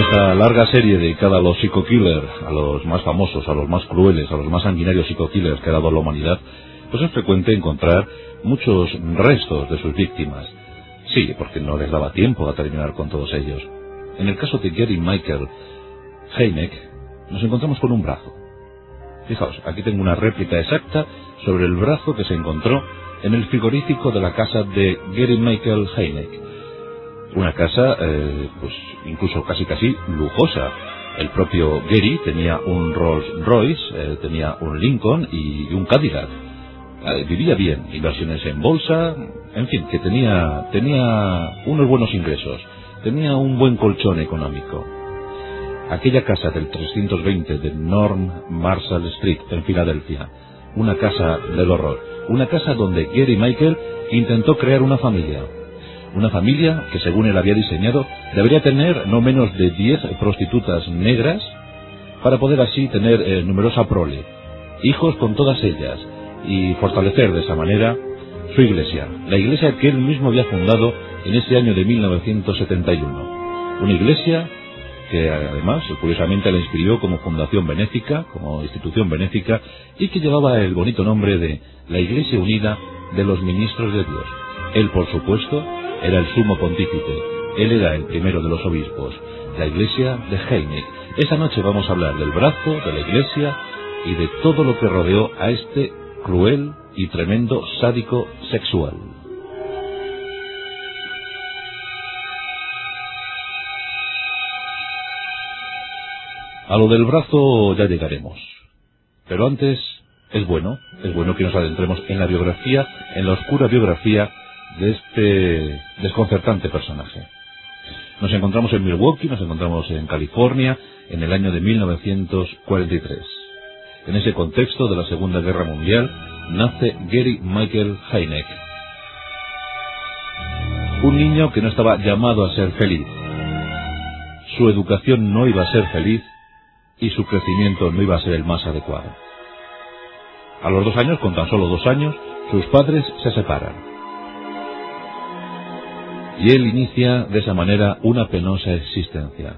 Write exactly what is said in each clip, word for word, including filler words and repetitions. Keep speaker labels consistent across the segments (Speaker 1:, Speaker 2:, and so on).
Speaker 1: esta larga serie dedicada a los psico-killers, a los más famosos, a los más crueles, a los más sanguinarios psico-killers que ha dado la humanidad, pues es frecuente encontrar muchos restos de sus víctimas. Sí, porque no les daba tiempo a terminar con todos ellos. En el caso de Gary Michael Hynek, nos encontramos con un brazo. Fijaos, aquí tengo una réplica exacta sobre el brazo que se encontró en el frigorífico de la casa de Gary Michael Hynek. Una casa, eh, pues incluso casi casi lujosa. El propio Gary tenía un Rolls Royce, eh, tenía un Lincoln y un Cadillac. Eh, vivía bien, inversiones en bolsa, en fin, que tenía, tenía unos buenos ingresos, tenía un buen colchón económico. Aquella casa del trescientos veinte de Norm Marshall Street en Filadelfia, una casa del horror, una casa donde Gary Michael intentó crear una familia. Una familia que, según él había diseñado, debería tener no menos de diez prostitutas negras para poder así tener eh, numerosa prole, hijos con todas ellas, y fortalecer de esa manera su iglesia, la iglesia que él mismo había fundado en ese año de mil novecientos setenta y uno. Una iglesia que además, curiosamente, la inscribió como fundación benéfica, como institución benéfica, y que llevaba el bonito nombre de la Iglesia Unida de los Ministros de Dios. Él, por supuesto, era el sumo pontífice, él era el primero de los obispos, la iglesia de Hynek. Esta noche vamos a hablar del brazo, de la iglesia y de todo lo que rodeó a este cruel y tremendo sádico sexual. A lo del brazo ya llegaremos, pero antes es bueno, es bueno que nos adentremos en la biografía, en la oscura biografía de este desconcertante personaje. Nos encontramos en Milwaukee, nos encontramos en California, en el año de mil novecientos cuarenta y tres. En ese contexto de la Segunda Guerra Mundial nace Gary Michael Hynek. Un niño que no estaba llamado a ser feliz. Su educación no iba a ser feliz y su crecimiento no iba a ser el más adecuado. A los dos años, con tan solo dos años, sus padres se separan. Y él inicia de esa manera una penosa existencia.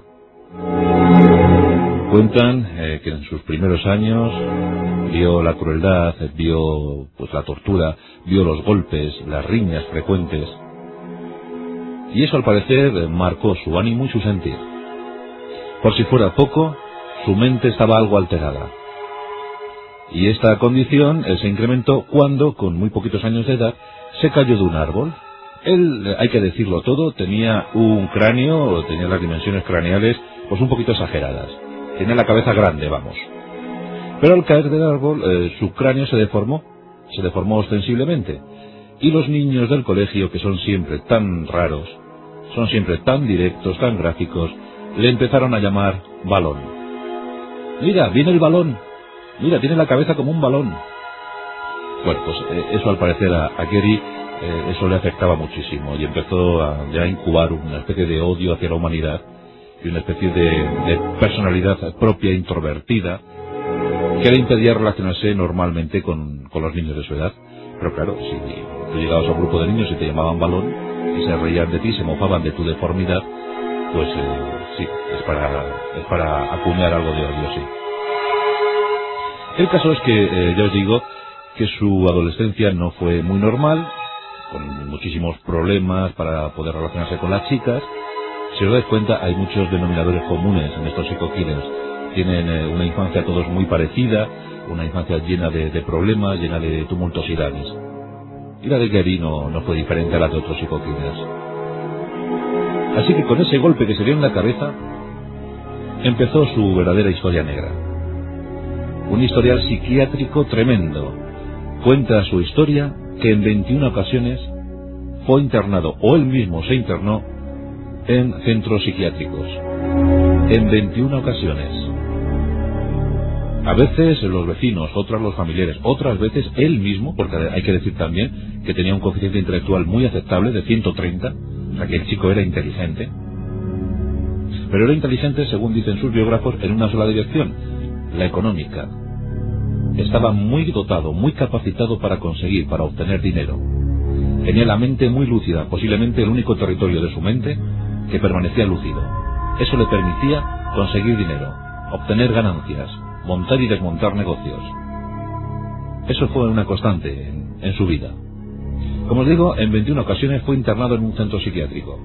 Speaker 1: Cuentan eh, que en sus primeros años vio la crueldad, vio pues la tortura, vio los golpes, las riñas frecuentes. Y eso, al parecer, marcó su ánimo y su sentir. Por si fuera poco, su mente estaba algo alterada. Y esta condición eh, se incrementó cuando, con muy poquitos años de edad, se cayó de un árbol. Él, hay que decirlo todo, tenía un cráneo, tenía las dimensiones craneales pues un poquito exageradas. Tenía la cabeza grande, vamos. Pero al caer del árbol, eh, su cráneo se deformó, se deformó ostensiblemente. Y los niños del colegio, que son siempre tan raros, son siempre tan directos, tan gráficos, le empezaron a llamar balón. Mira, viene el balón. Mira, tiene la cabeza como un balón. Bueno, pues eh, eso al parecer a, a Gary, eh, eso le afectaba muchísimo y empezó a ya incubar una especie de odio hacia la humanidad y una especie de, de personalidad propia, introvertida, que le impedía relacionarse normalmente con, con los niños de su edad. Pero claro, si tú llegabas a un grupo de niños y te llamaban balón y se reían de ti, se mofaban de tu deformidad, pues eh, sí, es para, es para acuñar algo de odio, sí. El caso es que, eh, ya os digo, que su adolescencia no fue muy normal, con muchísimos problemas para poder relacionarse con las chicas. Si os dais cuenta, hay muchos denominadores comunes en estos psico-killers. Tienen eh, una infancia todos muy parecida, una infancia llena de, de problemas, llena de tumultuosidades. Y la de Gary no, no fue diferente a la de otros psico-killers. Así que con ese golpe que se dio en la cabeza, empezó su verdadera historia negra. Un historial psiquiátrico tremendo. Cuenta su historia que en veintiuna ocasiones fue internado, o él mismo se internó, en centros psiquiátricos. En veintiuna ocasiones. A veces los vecinos, otras los familiares, otras veces él mismo, porque hay que decir también que tenía un coeficiente intelectual muy aceptable, de ciento treinta, o sea que el chico era inteligente. Pero era inteligente, según dicen sus biógrafos, en una sola dirección, la económica. Estaba muy dotado, muy capacitado para conseguir, para obtener dinero. Tenía la mente muy lúcida, posiblemente el único territorio de su mente que permanecía lúcido. Eso le permitía conseguir dinero, obtener ganancias, montar y desmontar negocios. Eso fue una constante en, en su vida. Como os digo, en veintiuna ocasiones fue internado en un centro psiquiátrico.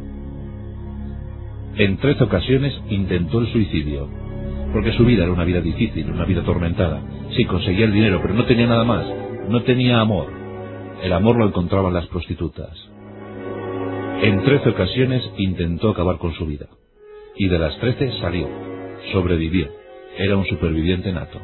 Speaker 1: En trece ocasiones intentó el suicidio, porque su vida era una vida difícil, una vida atormentada. Sí, conseguía el dinero, pero no tenía nada más. No tenía amor. El amor lo encontraba en las prostitutas. En trece ocasiones intentó acabar con su vida. Y de las trece salió. Sobrevivió. Era un superviviente nato.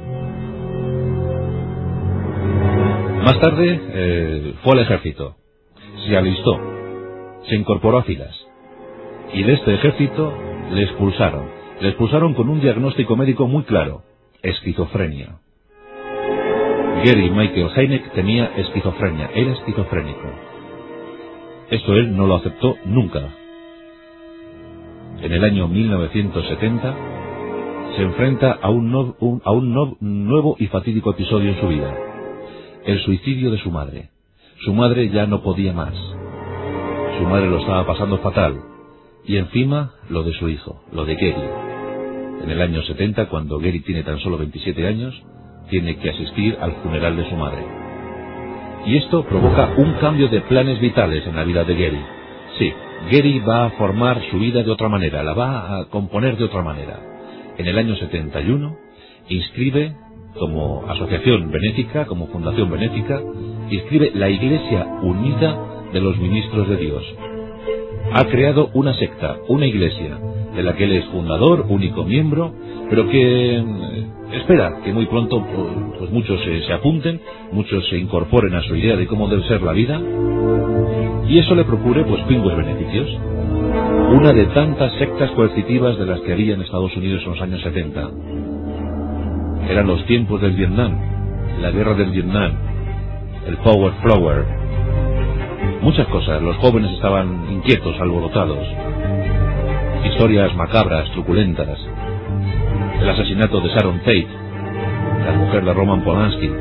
Speaker 1: Más tarde eh, fue al ejército. Se alistó. Se incorporó a filas. Y de este ejército le expulsaron. Le expulsaron con un diagnóstico médico muy claro. Esquizofrenia. Gary Michael Hynek tenía esquizofrenia. Era esquizofrénico. Esto él no lo aceptó nunca. En el año mil novecientos setenta se enfrenta a un, no, un, a un no, nuevo y fatídico episodio en su vida. El suicidio de su madre. Su madre ya no podía más. Su madre lo estaba pasando fatal. Y encima lo de su hijo, lo de Gary. En el año setenta, cuando Gary tiene tan solo veintisiete años, tiene que asistir al funeral de su madre. Y esto provoca un cambio de planes vitales en la vida de Gary. Sí, Gary va a formar su vida de otra manera, la va a componer de otra manera. En el año setenta y uno, inscribe como asociación benéfica, como fundación benéfica, inscribe la Iglesia Unida de los Ministros de Dios. Ha creado una secta, una iglesia, de la que él es fundador, único miembro, pero que eh, espera que muy pronto pues, pues muchos se, se apunten, muchos se incorporen a su idea de cómo debe ser la vida, y eso le procure pues pingües beneficios. Una de tantas sectas coercitivas de las que había en Estados Unidos en los años setenta. Eran los tiempos del Vietnam, la guerra del Vietnam, el Power Flower. Muchas cosas, los jóvenes estaban inquietos, alborotados. Historias macabras, truculentas. El asesinato de Sharon Tate, la mujer de Roman Polanski.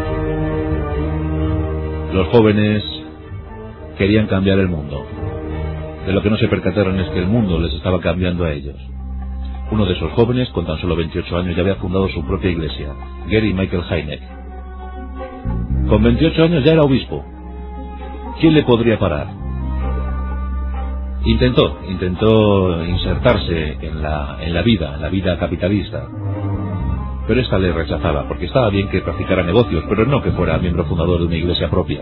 Speaker 1: Los jóvenes querían cambiar el mundo. De lo que no se percataron es que el mundo les estaba cambiando a ellos. Uno de esos jóvenes, con tan solo veintiocho años, ya había fundado su propia iglesia, Gary Michael Hynek. Con veintiocho años ya era obispo. ¿Quién le podría parar? Intentó, intentó insertarse en la, en la vida, en la vida capitalista. Pero esta le rechazaba, porque estaba bien que practicara negocios, pero no que fuera miembro fundador de una iglesia propia.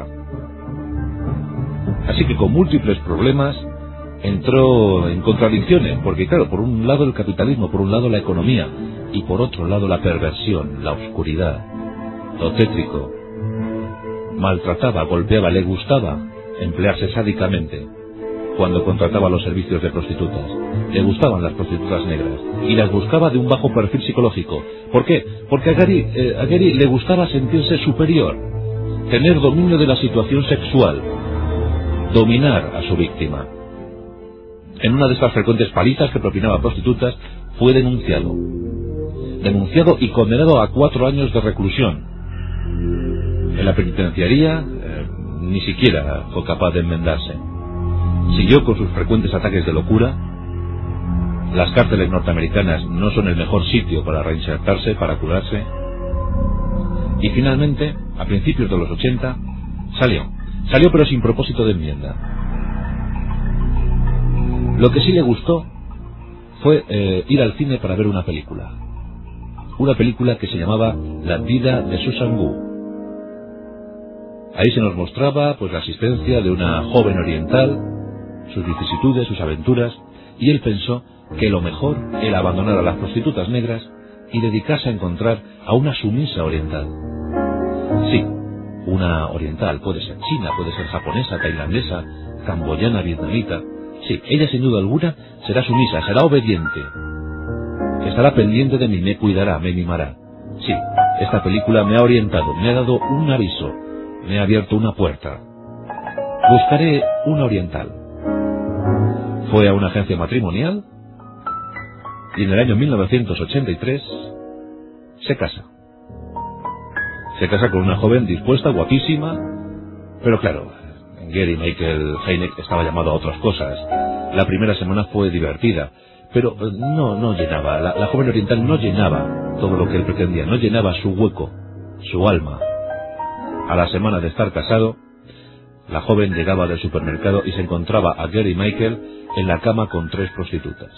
Speaker 1: Así que con múltiples problemas entró en contradicciones, porque claro, por un lado el capitalismo, por un lado la economía, y por otro lado la perversión, la oscuridad, lo tétrico. Maltrataba, golpeaba, le gustaba emplearse sádicamente cuando contrataba los servicios de prostitutas. Le gustaban las prostitutas negras y las buscaba de un bajo perfil psicológico. ¿Por qué? Porque a Gary, eh, a Gary le gustaba sentirse superior, tener dominio de la situación sexual, dominar a su víctima. En una de estas frecuentes palizas que propinaba a prostitutas fue denunciado. Denunciado y condenado a cuatro años de reclusión. En la penitenciaría eh, ni siquiera fue capaz de enmendarse. Siguió con sus frecuentes ataques de locura. Las cárceles norteamericanas no son el mejor sitio para reinsertarse, para curarse. Y finalmente, a principios de los ochenta, salió. Salió pero sin propósito de enmienda. Lo que sí le gustó fue eh, ir al cine para ver una película. Una película que se llamaba La vida de Susan Gu. Ahí se nos mostraba pues la existencia de una joven oriental, sus vicisitudes, sus aventuras, y él pensó que lo mejor era abandonar a las prostitutas negras y dedicarse a encontrar a una sumisa oriental. Sí, una oriental, puede ser china, puede ser japonesa, tailandesa, camboyana, vietnamita. Sí, ella sin duda alguna será sumisa, será obediente, estará pendiente de mí, me cuidará, me mimará. Sí, esta película me ha orientado, me ha dado un aviso, me ha abierto una puerta. Buscaré una oriental. Fue a una agencia matrimonial y en el año mil novecientos ochenta y tres se casa. Se casa con una joven dispuesta, guapísima, pero claro, Gary Michael Hynek estaba llamado a otras cosas. La primera semana fue divertida, pero eh, no, no llenaba, la, la joven oriental no llenaba todo lo que él pretendía, no llenaba su hueco, su alma. A la semana de estar casado, la joven llegaba del supermercado y se encontraba a Gary Michael en la cama con tres prostitutas.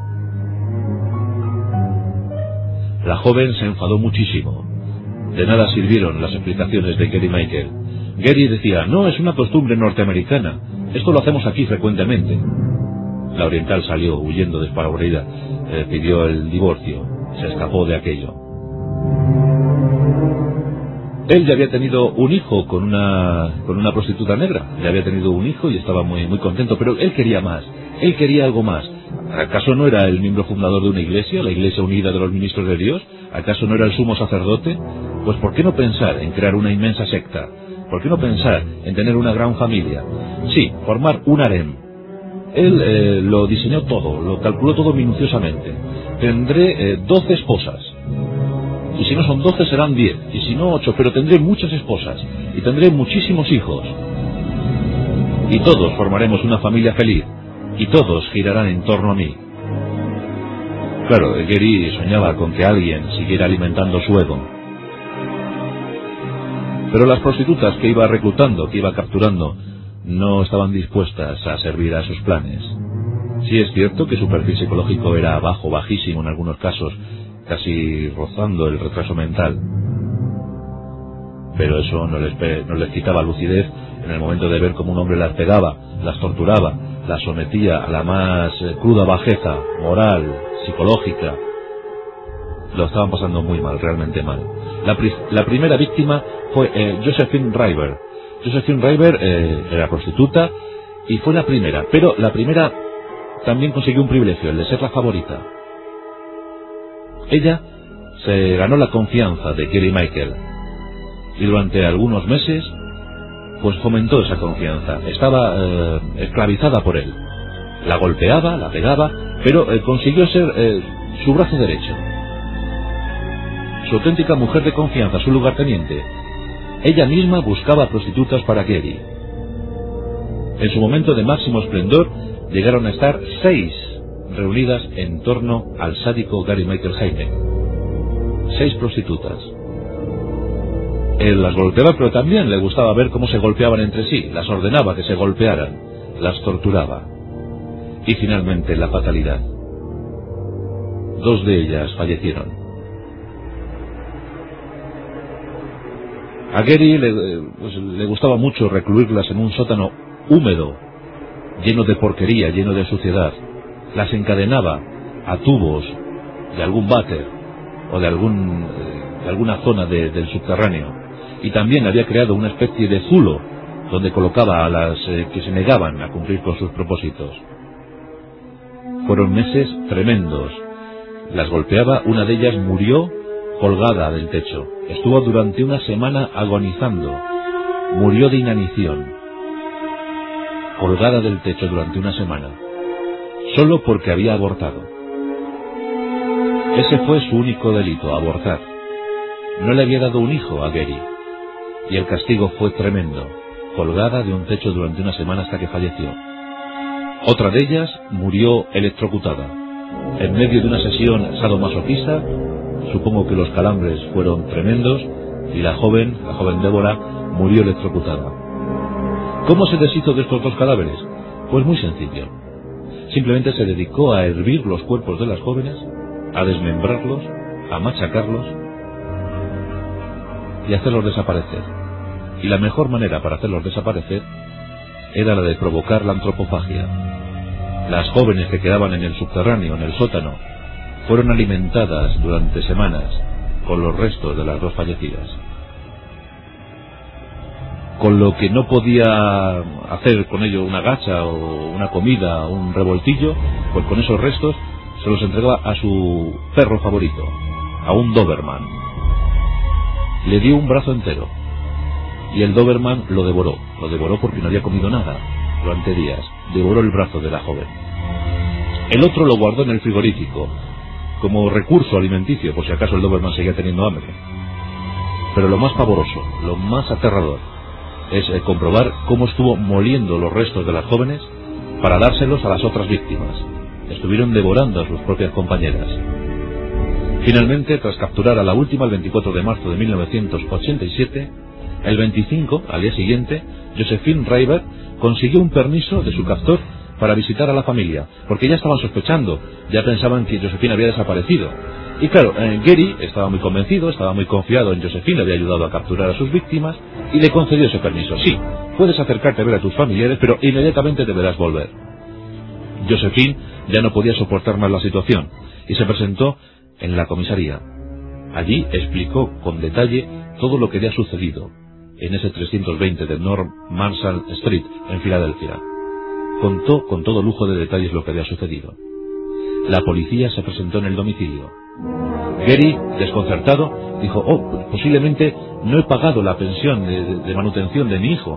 Speaker 1: La joven se enfadó muchísimo. De nada sirvieron las explicaciones de Gary Michael. Gary decía, no, es una costumbre norteamericana, esto lo hacemos aquí frecuentemente. La oriental salió huyendo despavorida, eh, pidió el divorcio, se escapó de aquello. Él ya había tenido un hijo con una con una prostituta negra, ya había tenido un hijo y estaba muy muy contento, pero él quería más, él quería algo más. ¿Acaso no era el miembro fundador de una iglesia, la Iglesia Unida de los Ministros de Dios? ¿Acaso no era el sumo sacerdote? Pues ¿por qué no pensar en crear una inmensa secta? ¿Por qué no pensar en tener una gran familia? Sí, formar un harem. Él eh, lo diseñó todo, lo calculó todo minuciosamente. Tendré eh, doce esposas. Y si no son doce serán diez, y si no ocho, pero tendré muchas esposas, y tendré muchísimos hijos. Y todos formaremos una familia feliz, y todos girarán en torno a mí. Claro, Gary soñaba con que alguien siguiera alimentando su ego. Pero las prostitutas que iba reclutando, que iba capturando, no estaban dispuestas a servir a sus planes. Sí es cierto que su perfil psicológico era bajo, bajísimo en algunos casos, casi rozando el retraso mental. Pero eso no les, no les quitaba lucidez en el momento de ver cómo un hombre las pegaba, las torturaba, las sometía a la más cruda bajeza moral, psicológica. Lo estaban pasando muy mal, realmente mal. La, la primera víctima fue eh, Josephine River. Josephine River eh, era prostituta y fue la primera, pero la primera también consiguió un privilegio, el de ser la favorita. Ella se ganó la confianza de Gary Michael y durante algunos meses pues fomentó esa confianza. Estaba eh, esclavizada por él. La golpeaba, la pegaba, pero eh, consiguió ser eh, su brazo derecho, su auténtica mujer de confianza, su lugarteniente. Ella misma buscaba prostitutas para Gary. En su momento de máximo esplendor llegaron a estar seis reunidas en torno al sádico Gary Michael Jaime. Seis prostitutas. Él las golpeaba, pero también le gustaba ver cómo se golpeaban entre sí, las ordenaba que se golpearan, las torturaba. Y finalmente la fatalidad. Dos de ellas fallecieron. A Gary le, pues, le gustaba mucho recluirlas en un sótano húmedo, lleno de porquería, lleno de suciedad. Las encadenaba a tubos de algún váter o de, algún, de alguna zona de, del subterráneo. Y también había creado una especie de zulo donde colocaba a las eh, que se negaban a cumplir con sus propósitos. Fueron meses tremendos. Las golpeaba, una de ellas murió colgada del techo. Estuvo durante una semana agonizando. Murió de inanición. Colgada del techo durante una semana. Solo porque había abortado. Ese fue su único delito, abortar. No le había dado un hijo a Gary. Y el castigo fue tremendo. Colgada de un techo durante una semana hasta que falleció. Otra de ellas murió electrocutada. En medio de una sesión sadomasoquista, supongo que los calambres fueron tremendos, y la joven, la joven Débora, murió electrocutada. ¿Cómo se deshizo de estos dos cadáveres? Pues muy sencillo. Simplemente se dedicó a hervir los cuerpos de las jóvenes, a desmembrarlos, a machacarlos y hacerlos desaparecer. Y la mejor manera para hacerlos desaparecer era la de provocar la antropofagia. Las jóvenes que quedaban en el subterráneo, en el sótano, fueron alimentadas durante semanas con los restos de las dos fallecidas. Con lo que no podía hacer con ello una gacha o una comida o un revoltillo, pues con esos restos se los entregaba a su perro favorito, a un Doberman. Le dio un brazo entero y el Doberman lo devoró, lo devoró porque no había comido nada durante días, devoró el brazo de la joven. El otro lo guardó en el frigorífico como recurso alimenticio, por si acaso el Doberman seguía teniendo hambre. Pero lo más pavoroso, lo más aterrador, es eh, comprobar cómo estuvo moliendo los restos de las jóvenes para dárselos a las otras víctimas. estuvieron devorando a sus propias compañeras. Finalmente, tras capturar a la última el veinticuatro de marzo de mil novecientos ochenta y siete, el veinticinco, al día siguiente, Josephine Reiber consiguió un permiso de su captor para visitar a la familia, porque ya estaban sospechando, ya pensaban que Josephine había desaparecido. Y claro, eh, Gary estaba muy convencido, estaba muy confiado en Josephine, le había ayudado a capturar a sus víctimas, y le concedió ese permiso. Sí, puedes acercarte a ver a tus familiares, pero inmediatamente deberás volver. Josephine ya no podía soportar más la situación, y se presentó en la comisaría. Allí explicó con detalle todo lo que había sucedido en ese trescientos veinte de North Marshall Street, en Filadelfia. Contó con todo lujo de detalles lo que había sucedido. La policía se presentó en el domicilio. Gary, desconcertado, dijo: oh, posiblemente no he pagado la pensión de, de manutención de mi hijo.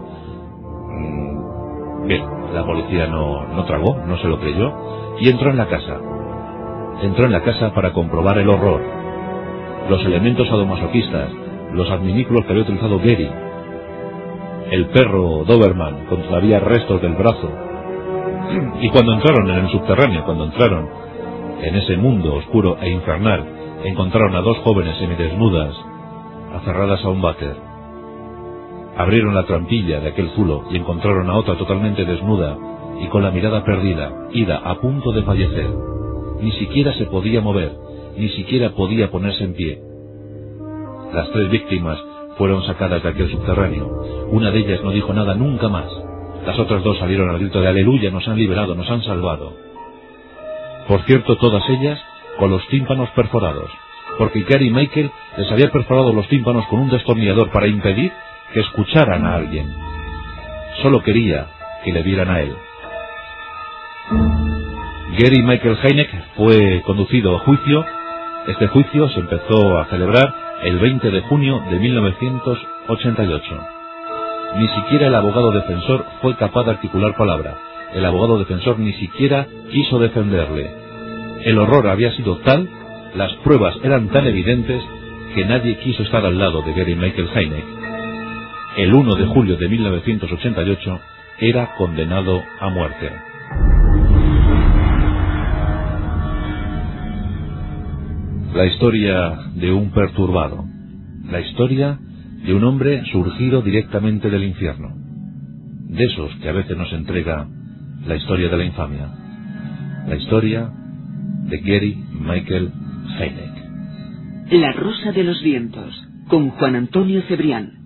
Speaker 1: Mm, bien, la policía no, no tragó, no se lo creyó, y entró en la casa. Entró en la casa para comprobar el horror, los elementos sadomasoquistas, los adminículos que había utilizado Gary, el perro Doberman con todavía restos del brazo. Y cuando entraron en el subterráneo, cuando entraron en ese mundo oscuro e infernal, encontraron a dos jóvenes semidesnudas, aferradas a un váter. Abrieron la trampilla de aquel zulo y encontraron a otra totalmente desnuda y con la mirada perdida, ida, a punto de fallecer. Ni siquiera se podía mover, ni siquiera podía ponerse en pie. Las tres víctimas fueron sacadas de aquel subterráneo. Una de ellas no dijo nada nunca más. Las otras dos salieron al grito de aleluya: nos han liberado, nos han salvado. Por cierto, todas ellas con los tímpanos perforados, porque Gary Michael les había perforado los tímpanos con un destornillador para impedir que escucharan a alguien. Solo quería que le vieran a él. Gary Michael Heineck fue conducido a juicio. Este juicio se empezó a celebrar el veinte de junio de mil novecientos ochenta y ocho. Ni siquiera el abogado defensor fue capaz de articular palabra. El abogado defensor ni siquiera quiso defenderle. El horror había sido tal, las pruebas eran tan evidentes, que nadie quiso estar al lado de Gary Michael Heineck. El uno de julio de mil novecientos ochenta y ocho era condenado a muerte. La historia de un perturbado. La historia de un hombre surgido directamente del infierno. De esos que a veces nos entrega la historia de la infamia. La historia de Gary Michael Heineck.
Speaker 2: La rosa de los vientos, con Juan Antonio Cebrián.